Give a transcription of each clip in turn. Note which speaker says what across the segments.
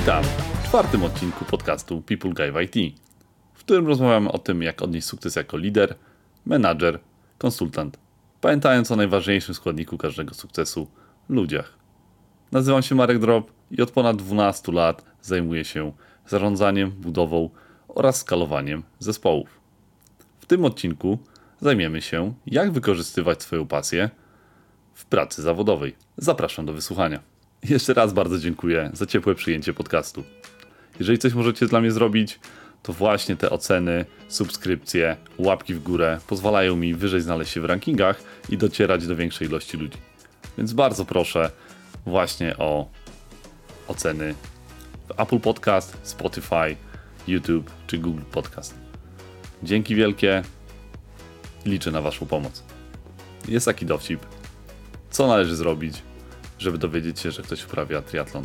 Speaker 1: Witam w czwartym odcinku podcastu People Guy w IT, w którym rozmawiamy o tym, jak odnieść sukces jako lider, menadżer, konsultant, pamiętając o najważniejszym składniku każdego sukcesu – ludziach. Nazywam się Marek Drop i od ponad 12 lat zajmuję się zarządzaniem, budową oraz skalowaniem zespołów. W tym odcinku zajmiemy się, jak wykorzystywać swoją pasję w pracy zawodowej. Zapraszam do wysłuchania. Jeszcze raz bardzo dziękuję za ciepłe przyjęcie podcastu. Jeżeli coś możecie dla mnie zrobić, to właśnie te oceny, subskrypcje, łapki w górę pozwalają mi wyżej znaleźć się w rankingach i docierać do większej ilości ludzi. Więc bardzo proszę właśnie o oceny w Apple Podcast, Spotify, YouTube czy Google Podcast. Dzięki wielkie. Liczę na waszą pomoc. Jest taki dowcip. Co należy zrobić, żeby dowiedzieć się, że ktoś uprawia triatlon?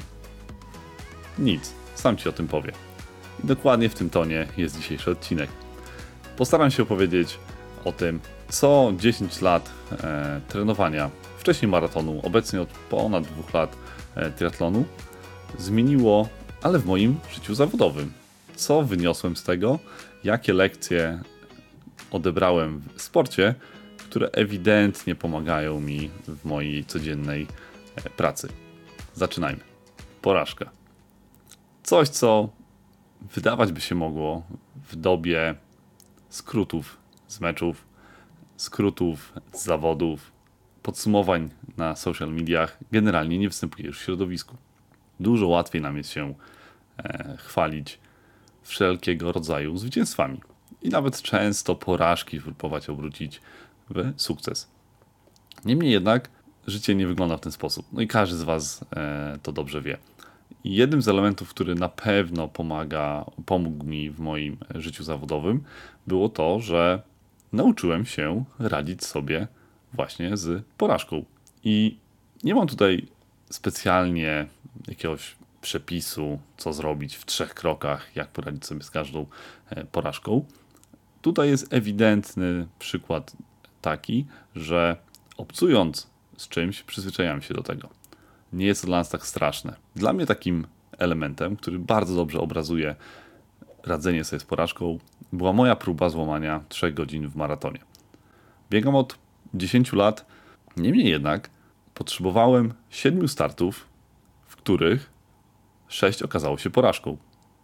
Speaker 1: Nic. Sam ci o tym powiem. I dokładnie w tym tonie jest dzisiejszy odcinek. Postaram się opowiedzieć o tym, co 10 lat trenowania, wcześniej maratonu, obecnie od ponad 2 lat triatlonu, zmieniło, ale w moim życiu zawodowym. Co wyniosłem z tego, jakie lekcje odebrałem w sporcie, które ewidentnie pomagają mi w mojej codziennej pracy. Zaczynajmy. Porażka. Coś, co wydawać by się mogło w dobie skrótów z meczów, skrótów z zawodów, podsumowań na social mediach, generalnie nie występuje już w środowisku. Dużo łatwiej nam jest się chwalić wszelkiego rodzaju zwycięstwami. I nawet często porażki próbować obrócić w sukces. Niemniej jednak życie nie wygląda w ten sposób. No i każdy z was to dobrze wie. I jednym z elementów, który na pewno pomógł mi w moim życiu zawodowym, było to, że nauczyłem się radzić sobie właśnie z porażką. I nie mam tutaj specjalnie jakiegoś przepisu, co zrobić w 3 krokach, jak poradzić sobie z każdą porażką. Tutaj jest ewidentny przykład taki, że obcując z czymś, przyzwyczajamy się do tego. Nie jest to dla nas tak straszne. Dla mnie takim elementem, który bardzo dobrze obrazuje radzenie sobie z porażką, była moja próba złamania 3 godzin w maratonie. Biegam od 10 lat, niemniej jednak potrzebowałem 7 startów, w których 6 okazało się porażką.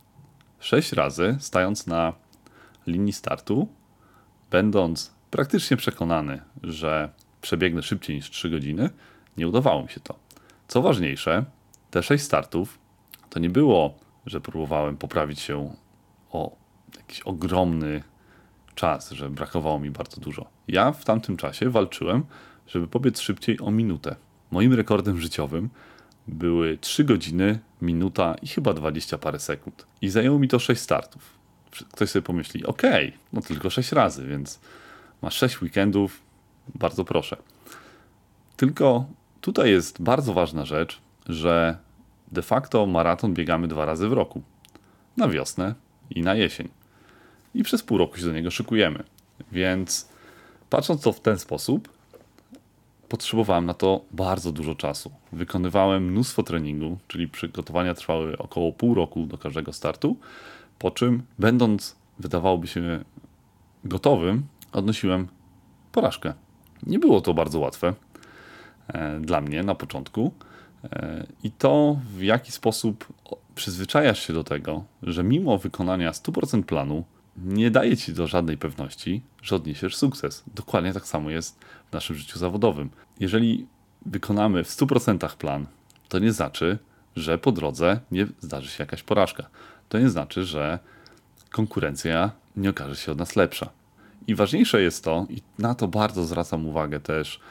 Speaker 1: 6 razy stając na linii startu, będąc praktycznie przekonany, że przebiegnę szybciej niż 3 godziny, nie udawało mi się to. Co ważniejsze, te 6 startów to nie było, że próbowałem poprawić się o jakiś ogromny czas, że brakowało mi bardzo dużo. Ja w tamtym czasie walczyłem, żeby pobiec szybciej o minutę. Moim rekordem życiowym były 3 godziny, minuta i chyba 20 parę sekund. I zajęło mi to 6 startów. Ktoś sobie pomyśli, no tylko 6 razy, więc masz 6 weekendów, bardzo proszę. Tylko tutaj jest bardzo ważna rzecz, że de facto maraton biegamy 2 razy w roku. Na wiosnę i na jesień. I przez pół roku się do niego szykujemy. Więc patrząc to w ten sposób, potrzebowałem na to bardzo dużo czasu. Wykonywałem mnóstwo treningu, czyli przygotowania trwały około pół roku do każdego startu, po czym będąc, wydawałoby się, gotowym, odnosiłem porażkę. Nie było to bardzo łatwe dla mnie na początku i to, w jaki sposób przyzwyczajasz się do tego, że mimo wykonania 100% planu nie daje ci do żadnej pewności, że odniesiesz sukces. Dokładnie tak samo jest w naszym życiu zawodowym. Jeżeli wykonamy w 100% plan, to nie znaczy, że po drodze nie zdarzy się jakaś porażka. To nie znaczy, że konkurencja nie okaże się od nas lepsza. I ważniejsze jest to, i na to bardzo zwracam uwagę też,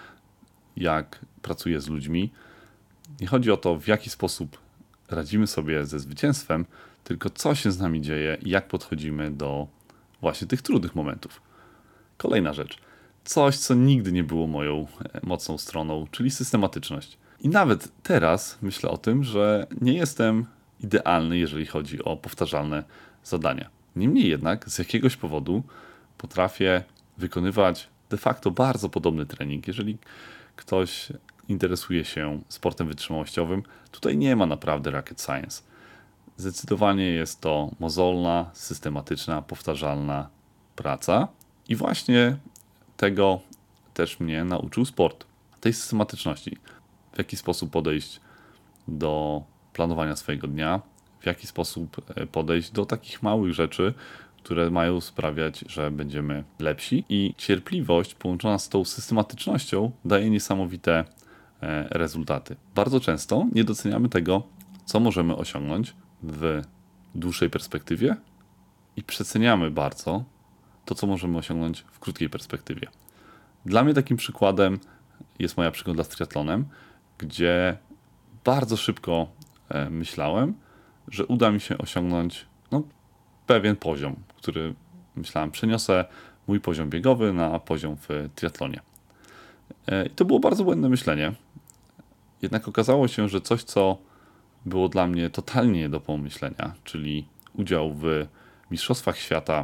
Speaker 1: jak pracuję z ludźmi. Nie chodzi o to, w jaki sposób radzimy sobie ze zwycięstwem, tylko co się z nami dzieje i jak podchodzimy do właśnie tych trudnych momentów. Kolejna rzecz. Coś, co nigdy nie było moją mocną stroną, czyli systematyczność. I nawet teraz myślę o tym, że nie jestem idealny, jeżeli chodzi o powtarzalne zadania. Niemniej jednak z jakiegoś powodu potrafię wykonywać de facto bardzo podobny trening. Jeżeli ktoś interesuje się sportem wytrzymałościowym, tutaj nie ma naprawdę rocket science. Zdecydowanie jest to mozolna, systematyczna, powtarzalna praca i właśnie tego też mnie nauczył sport. Tej systematyczności. W jaki sposób podejść do planowania swojego dnia, w jaki sposób podejść do takich małych rzeczy, które mają sprawiać, że będziemy lepsi. I cierpliwość połączona z tą systematycznością daje niesamowite rezultaty. Bardzo często nie doceniamy tego, co możemy osiągnąć w dłuższej perspektywie i przeceniamy bardzo to, co możemy osiągnąć w krótkiej perspektywie. Dla mnie takim przykładem jest moja przygoda z triatlonem, gdzie bardzo szybko myślałem, że uda mi się osiągnąć pewien poziom, który myślałem przeniosę mój poziom biegowy na poziom w triatlonie. I to było bardzo błędne myślenie. Jednak okazało się, że coś, co było dla mnie totalnie nie do pomyślenia, czyli udział w Mistrzostwach Świata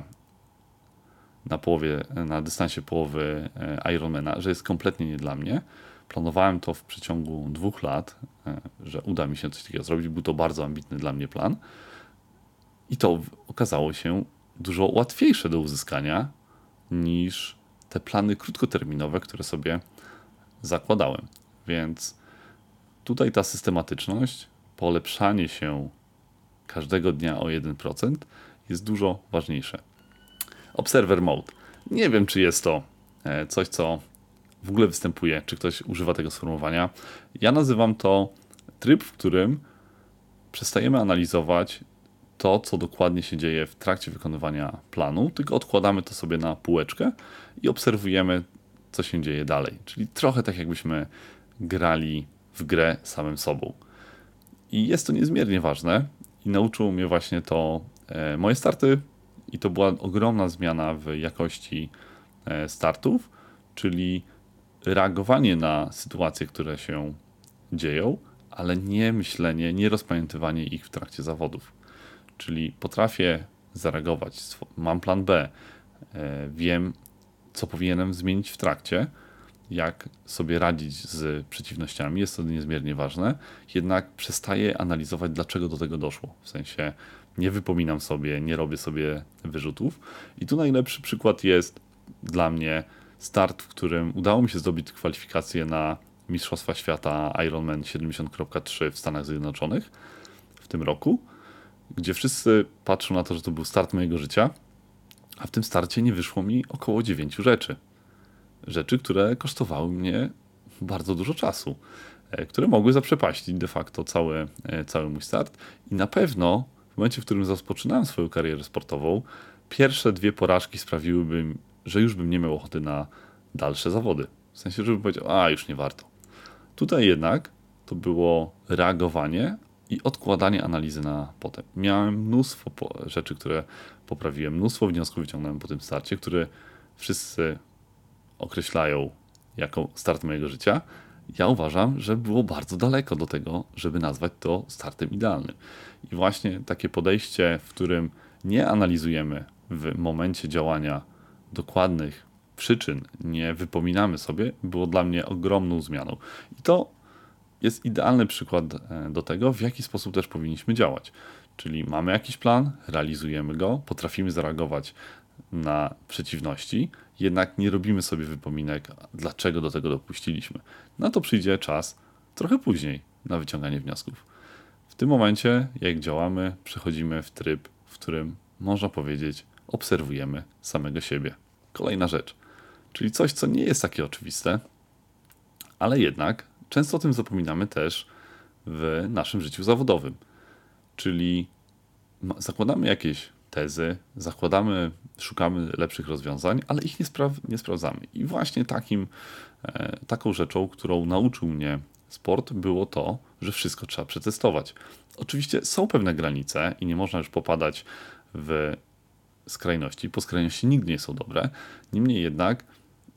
Speaker 1: na dystansie połowy Ironmana, że jest kompletnie nie dla mnie. Planowałem to w przeciągu 2 lat, że uda mi się coś takiego zrobić. Był to bardzo ambitny dla mnie plan. I to okazało się dużo łatwiejsze do uzyskania niż te plany krótkoterminowe, które sobie zakładałem. Więc tutaj ta systematyczność, polepszanie się każdego dnia o 1% jest dużo ważniejsze. Observer Mode. Nie wiem, czy jest to coś, co w ogóle występuje, czy ktoś używa tego sformułowania. Ja nazywam to tryb, w którym przestajemy analizować to, co dokładnie się dzieje w trakcie wykonywania planu, tylko odkładamy to sobie na półeczkę i obserwujemy, co się dzieje dalej. Czyli trochę tak, jakbyśmy grali w grę samym sobą. I jest to niezmiernie ważne i nauczyło mnie właśnie to moje starty i to była ogromna zmiana w jakości startów, czyli reagowanie na sytuacje, które się dzieją, ale nie myślenie, nie rozpamiętywanie ich w trakcie zawodów. Czyli potrafię zareagować, mam plan B, wiem, co powinienem zmienić w trakcie, jak sobie radzić z przeciwnościami, jest to niezmiernie ważne, jednak przestaję analizować, dlaczego do tego doszło. W sensie nie wypominam sobie, nie robię sobie wyrzutów. I tu najlepszy przykład jest dla mnie start, w którym udało mi się zdobyć kwalifikację na Mistrzostwa Świata Ironman 70.3 w Stanach Zjednoczonych w tym roku, gdzie wszyscy patrzą na to, że to był start mojego życia, a w tym starcie nie wyszło mi około 9 rzeczy. Rzeczy, które kosztowały mnie bardzo dużo czasu, które mogły zaprzepaścić de facto cały mój start. I na pewno w momencie, w którym rozpoczynałem swoją karierę sportową, pierwsze 2 porażki sprawiłyby, że już bym nie miał ochoty na dalsze zawody. W sensie, żebym powiedział, już nie warto. Tutaj jednak to było reagowanie i odkładanie analizy na potem. Miałem mnóstwo rzeczy, które poprawiłem, mnóstwo wniosków wyciągnąłem po tym starcie, które wszyscy określają jako start mojego życia. Ja uważam, że było bardzo daleko do tego, żeby nazwać to startem idealnym. I właśnie takie podejście, w którym nie analizujemy w momencie działania dokładnych przyczyn, nie wypominamy sobie, było dla mnie ogromną zmianą. I to jest idealny przykład do tego, w jaki sposób też powinniśmy działać. Czyli mamy jakiś plan, realizujemy go, potrafimy zareagować na przeciwności, jednak nie robimy sobie wypominek, dlaczego do tego dopuściliśmy. Na to przyjdzie czas trochę później na wyciąganie wniosków. W tym momencie, jak działamy, przechodzimy w tryb, w którym można powiedzieć, obserwujemy samego siebie. Kolejna rzecz, czyli coś, co nie jest takie oczywiste, ale jednak często o tym zapominamy też w naszym życiu zawodowym. Czyli zakładamy jakieś tezy, szukamy lepszych rozwiązań, ale ich nie sprawdzamy. I właśnie taką rzeczą, którą nauczył mnie sport, było to, że wszystko trzeba przetestować. Oczywiście są pewne granice i nie można już popadać w skrajności, bo skrajności nigdy nie są dobre. Niemniej jednak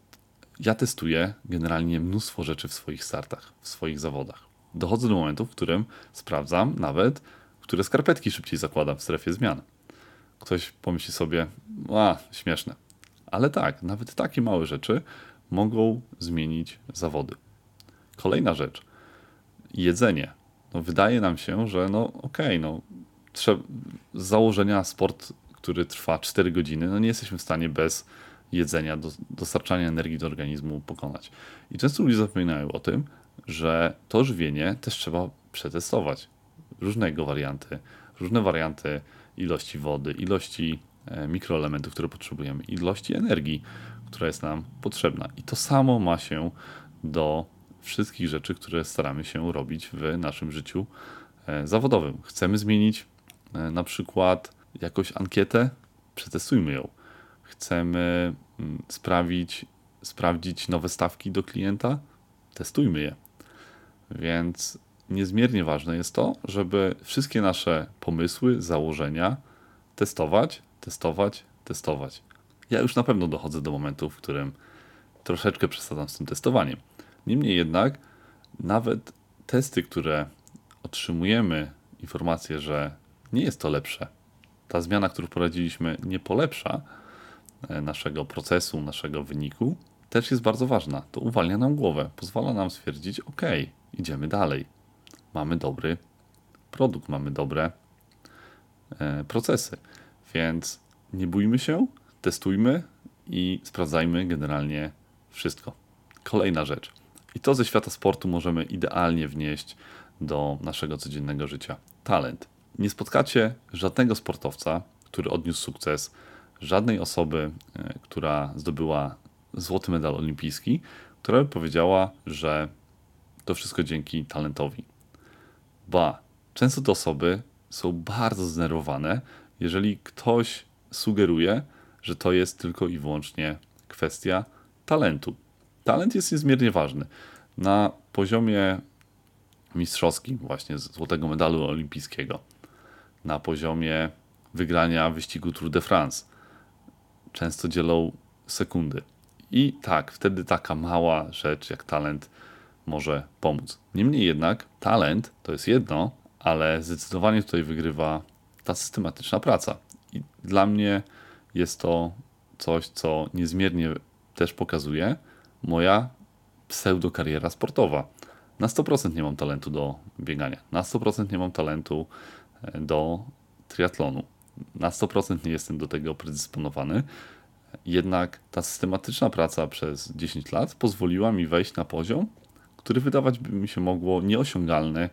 Speaker 1: ja testuję generalnie mnóstwo rzeczy w swoich startach, w swoich zawodach. Dochodzę do momentu, w którym sprawdzam nawet, które skarpetki szybciej zakładam w strefie zmian. Ktoś pomyśli sobie, śmieszne. Ale tak, nawet takie małe rzeczy mogą zmienić zawody. Kolejna rzecz. Jedzenie. Wydaje nam się, że z założenia sport, który trwa 4 godziny, no nie jesteśmy w stanie bez jedzenia, dostarczania energii do organizmu pokonać. I często ludzie zapominają o tym, że to żywienie też trzeba przetestować. Różne warianty ilości wody, ilości mikroelementów, które potrzebujemy, ilości energii, która jest nam potrzebna. I to samo ma się do wszystkich rzeczy, które staramy się robić w naszym życiu zawodowym. Chcemy zmienić na przykład jakąś ankietę, przetestujmy ją. Chcemy sprawdzić nowe stawki do klienta, testujmy je. Więc niezmiernie ważne jest to, żeby wszystkie nasze pomysły, założenia testować. Ja już na pewno dochodzę do momentu, w którym troszeczkę przesadzam z tym testowaniem. Niemniej jednak nawet testy, które otrzymujemy informację, że nie jest to lepsze, ta zmiana, którą wprowadziliśmy, nie polepsza naszego procesu, naszego wyniku, też jest bardzo ważna. To uwalnia nam głowę, pozwala nam stwierdzić, ok, idziemy dalej. Mamy dobry produkt, mamy dobre procesy, więc nie bójmy się, testujmy i sprawdzajmy generalnie wszystko. Kolejna rzecz. I to ze świata sportu możemy idealnie wnieść do naszego codziennego życia. Talent. Nie spotkacie żadnego sportowca, który odniósł sukces, żadnej osoby, która zdobyła złoty medal olimpijski, która by powiedziała, że to wszystko dzięki talentowi. Często te osoby są bardzo zdenerwowane, jeżeli ktoś sugeruje, że to jest tylko i wyłącznie kwestia talentu. Talent jest niezmiernie ważny. Na poziomie mistrzowskim, właśnie złotego medalu olimpijskiego, na poziomie wygrania wyścigu Tour de France, często dzielą sekundy. I tak, wtedy taka mała rzecz jak talent może pomóc. Niemniej jednak talent to jest jedno, ale zdecydowanie tutaj wygrywa ta systematyczna praca. I dla mnie jest to coś, co niezmiernie też pokazuje moja pseudokariera sportowa. Na 100% nie mam talentu do biegania, na 100% nie mam talentu do triatlonu, na 100% nie jestem do tego predysponowany. Jednak ta systematyczna praca przez 10 lat pozwoliła mi wejść na poziom, który wydawać by mi się mogło nieosiągalny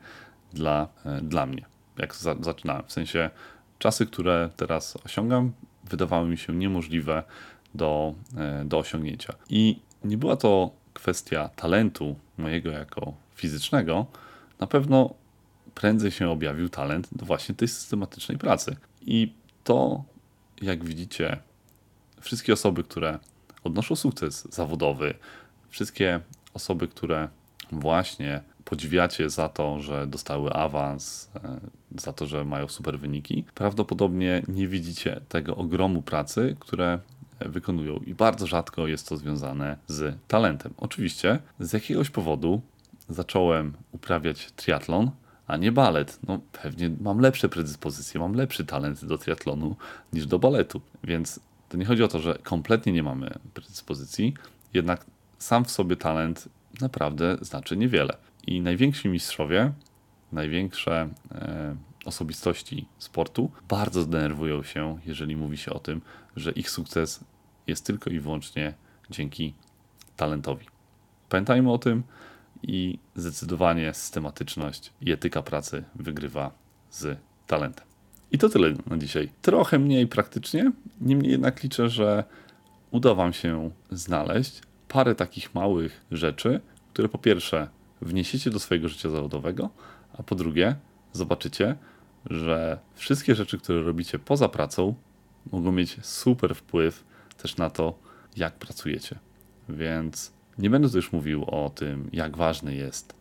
Speaker 1: dla mnie, jak zaczynałem. W sensie czasy, które teraz osiągam, wydawały mi się niemożliwe do osiągnięcia. I nie była to kwestia talentu mojego jako fizycznego. Na pewno prędzej się objawił talent do właśnie tej systematycznej pracy. I to, jak widzicie, wszystkie osoby, które odnoszą sukces zawodowy, wszystkie osoby, które właśnie podziwiacie za to, że dostały awans, za to, że mają super wyniki, prawdopodobnie nie widzicie tego ogromu pracy, które wykonują i bardzo rzadko jest to związane z talentem. Oczywiście z jakiegoś powodu zacząłem uprawiać triatlon, a nie balet. No pewnie mam lepsze predyspozycje, mam lepszy talent do triatlonu niż do baletu, więc to nie chodzi o to, że kompletnie nie mamy predyspozycji, jednak sam w sobie talent naprawdę znaczy niewiele. I najwięksi mistrzowie, największe osobistości sportu bardzo zdenerwują się, jeżeli mówi się o tym, że ich sukces jest tylko i wyłącznie dzięki talentowi. Pamiętajmy o tym i zdecydowanie systematyczność i etyka pracy wygrywa z talentem. I to tyle na dzisiaj. Trochę mniej praktycznie, niemniej jednak liczę, że uda Wam się znaleźć parę takich małych rzeczy, które po pierwsze wniesiecie do swojego życia zawodowego, a po drugie zobaczycie, że wszystkie rzeczy, które robicie poza pracą, mogą mieć super wpływ też na to, jak pracujecie. Więc nie będę tu już mówił o tym, jak ważne jest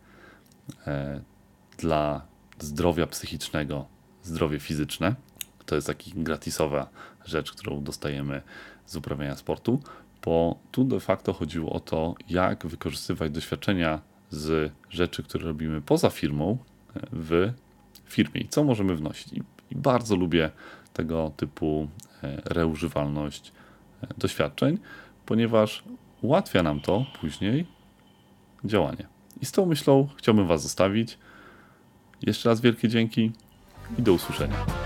Speaker 1: dla zdrowia psychicznego zdrowie fizyczne. To jest taka gratisowa rzecz, którą dostajemy z uprawiania sportu, bo tu de facto chodziło o to, jak wykorzystywać doświadczenia z rzeczy, które robimy poza firmą w firmie i co możemy wnosić. I bardzo lubię tego typu reużywalność doświadczeń, ponieważ ułatwia nam to później działanie. I z tą myślą chciałbym Was zostawić. Jeszcze raz wielkie dzięki i do usłyszenia.